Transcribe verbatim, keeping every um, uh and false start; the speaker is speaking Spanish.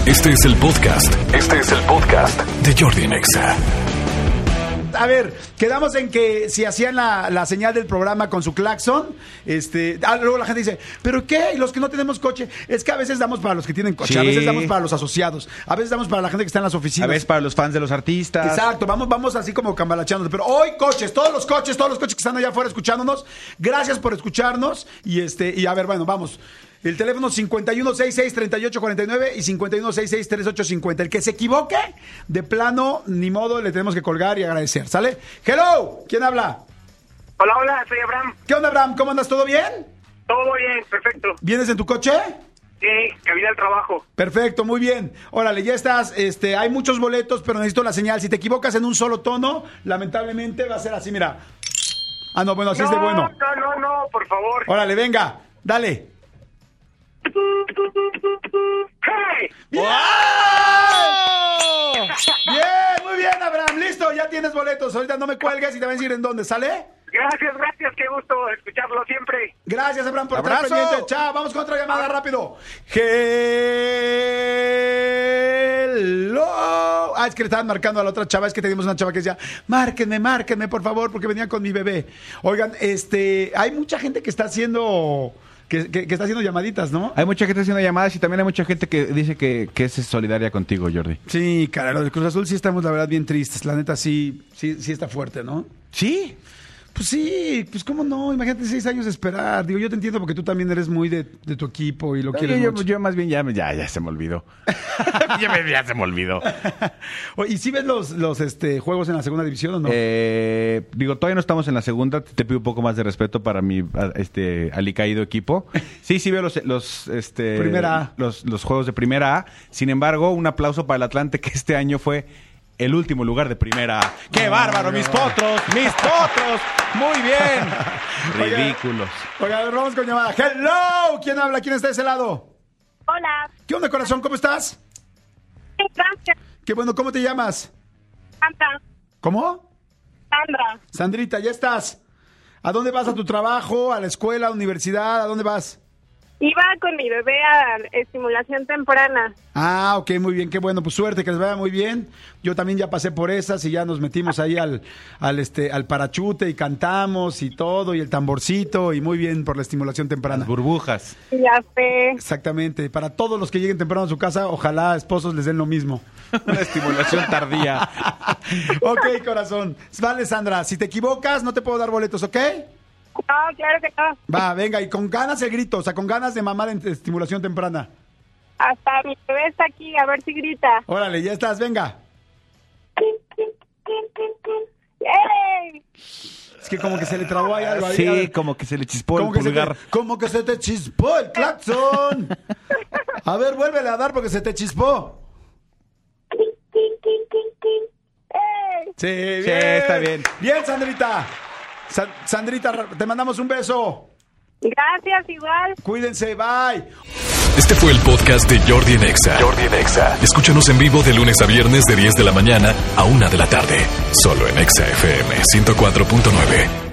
Este es el podcast. Este es el podcast de Jordi en Exa. A ver, quedamos en que si hacían la, la señal del programa con su claxon, este, ah, luego la gente dice, ¿pero qué? ¿Y los que no tenemos coche? Es que a veces damos para los que tienen coche, Sí. a veces damos para los asociados, a veces damos para la gente que está en las oficinas. A veces para los fans de los artistas. Exacto, vamos, vamos así como cambalacheando. Pero hoy coches, todos los coches, todos los coches que están allá afuera escuchándonos, gracias por escucharnos. Y este, y a ver, bueno, vamos. El teléfono cincuenta y uno sesenta y seis, treinta y ocho cuarenta y nueve y cincuenta y uno sesenta y seis, treinta y ocho cincuenta. El que se equivoque, de plano, ni modo, le tenemos que colgar y agradecer, ¿sale? Hello, ¿quién habla? Hola, hola, soy Abraham. ¿Qué onda, Abraham? ¿Cómo andas? ¿Todo bien? Todo bien, perfecto. ¿Vienes en tu coche? Sí, camino al trabajo. Perfecto, muy bien. Órale, ya estás, este, hay muchos boletos, pero necesito la señal. Si te equivocas en un solo tono, lamentablemente va a ser así, mira. Ah, no, bueno, así no, es de bueno. No, no, no, por favor. Órale, venga, dale. ¡Hey! ¡Bien! Bien, muy bien, Abraham. Listo, ya tienes boletos. Ahorita no me cuelgues y te voy a decir en dónde, ¿sale? Gracias, gracias, qué gusto escucharlo siempre. Gracias, Abraham, por estar ¡Abrazo! pendiente. Chao, vamos con otra llamada rápido. Hello. Ah, es que le estaban marcando a la otra chava. Es que teníamos una chava que decía, márquenme, márquenme, por favor, porque venía con mi bebé. Oigan, este, hay mucha gente que está haciendo... Que, que, que está haciendo llamaditas, ¿no? Hay mucha gente haciendo llamadas y también hay mucha gente que dice que, que es solidaria contigo, Jordi. Sí, cara, lo del Cruz Azul sí estamos, la verdad, bien tristes. La neta sí, sí, sí está fuerte, ¿no? ¿Sí? Pues sí, pues cómo no, imagínate seis años de esperar. Digo, yo te entiendo porque tú también eres muy de, de tu equipo y lo No, quieres yo, mucho. yo más bien ya, ya, ya se me olvidó. ya, me- ya se me olvidó. Oye, ¿y si ves los, los este, juegos en la segunda división o no? Eh, digo, todavía no estamos en la segunda. Te pido un poco más de respeto para mi a- este alicaído equipo. Sí, sí veo los, los, este, Primera A. los, los juegos de primera A. Sin embargo, un aplauso para el Atlante, que este año fue el último lugar de primera A. ¡Qué bárbaro! ¡Mis potros! ¡Mis potros! ¡Muy bien! Ridículos. Oiga, a ver, vamos con llamada. ¡Hello! ¿Quién habla? ¿Quién está de ese lado? Hola, ¿Qué onda, corazón? ¿Cómo estás? gracias, Qué bueno, ¿cómo te llamas? Sandra. ¿Cómo? Sandra, Sandrita, ya estás. ¿A dónde vas? ¿A tu trabajo? ¿A la escuela? ¿A la universidad? ¿A dónde vas? iba con mi bebé a estimulación temprana. Ah, ok, muy bien, qué bueno, pues suerte, que les vaya muy bien. Yo también ya pasé por esas y ya nos metimos ahí al, al, este, al parachute y cantamos y todo, y el tamborcito, y muy bien por la estimulación temprana. Las burbujas. Ya sé. Exactamente, para todos los que lleguen temprano a su casa, ojalá esposos les den lo mismo. Una estimulación tardía. Ok, corazón. Vale, Sandra, si te equivocas, no te puedo dar boletos, ¿ok? No, claro que no. Va, venga, y con ganas el grito, o sea, con ganas de mamar en estimulación temprana. Hasta mi bebé está aquí, a ver si grita. Órale, ya estás, venga. ¡Ey! Es que como que se le trabó ahí algo. ahí, a Sí, ver. como que se le chispó el Como que, se pulgar. te, como que se te chispó el claxon. A ver, vuélvele a dar porque se te chispó. ¡Ey! Sí, bien. Sí, está bien. Bien, Sandrita. Sa- Sandrita, te mandamos un beso. Gracias, igual. Cuídense, bye. Este fue el podcast de Jordi en Exa. Jordi en Exa. Escúchanos en vivo de lunes a viernes de diez de la mañana a una de la tarde. Solo en Exa F M ciento cuatro punto nueve.